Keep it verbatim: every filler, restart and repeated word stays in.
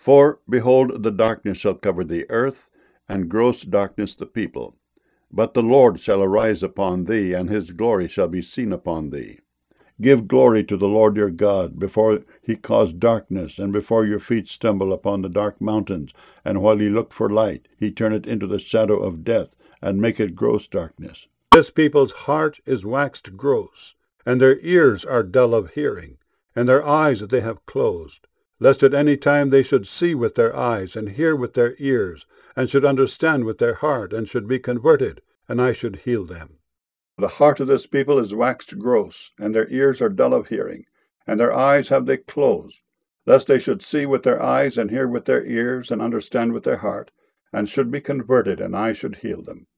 For, behold, the darkness shall cover the earth, and gross darkness the people. But the Lord shall arise upon thee, and his glory shall be seen upon thee. Give glory to the Lord your God, before he cause darkness, and before your feet stumble upon the dark mountains. And while ye look for light, he turn it into the shadow of death, and make it gross darkness. This people's heart is waxed gross, and their ears are dull of hearing, and their eyes they have closed, lest at any time they should see with their eyes, and hear with their ears, and should understand with their heart, and should be converted, and I should heal them. The heart of this people is waxed gross, and their ears are dull of hearing, and their eyes have they closed, lest they should see with their eyes, and hear with their ears, and understand with their heart, and should be converted, and I should heal them.